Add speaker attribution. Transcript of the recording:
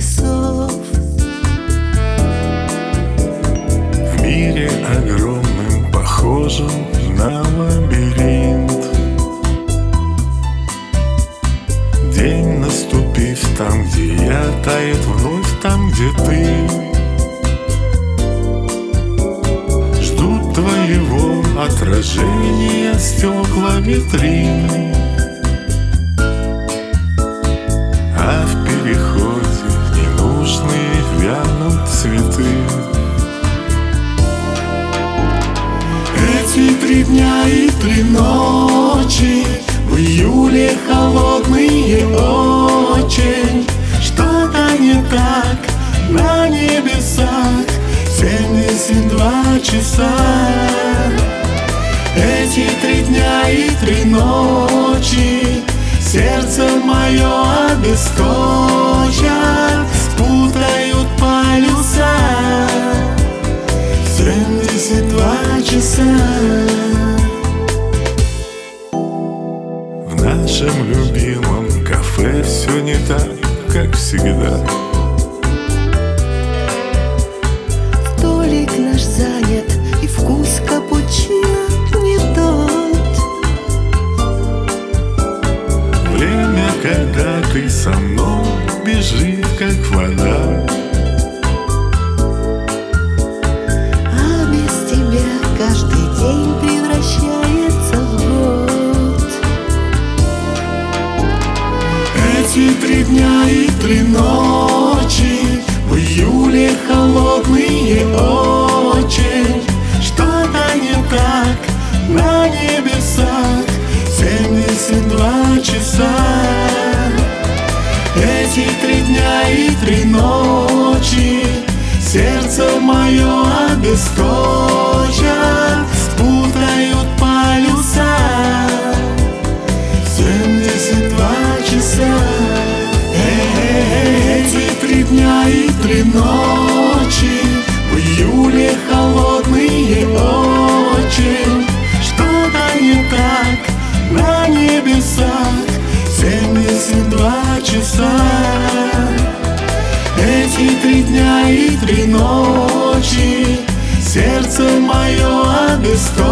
Speaker 1: часов.
Speaker 2: В мире огромным, похожим на лабиринт, день наступив там, где я, тает вновь там, где ты. Ждут твоего отражения стекла витрины, а в переходе ненужные вянут цветы.
Speaker 1: Эти 3 дня и 3 ночи в июле холодные очень. Что-то не так на небесах, 72 часа. Эти 3 дня и 3 ночи сердце мое обескочат, спутают полюса. 72 часа.
Speaker 2: В нашем любимом кафе все не так, как всегда.
Speaker 1: Столик наш занят, и вкус капучино не тот.
Speaker 2: Время, когда ты со мной, бежит, как вода.
Speaker 1: А без тебя каждый день превращается в год. Эти 3 дня и 3 ночи в июле холодные очень. Что-то не так на небесах, 72 часа. Эти 3 дня и 3 ночи сердце мое обескочат, спутают полюса. 72 часа. Эти 3 дня и 3 ночи в июле холодные очень. Что-то не так на небесах, 72 часа. Эти 3 дня и 3 ночи сердце мое обескочат,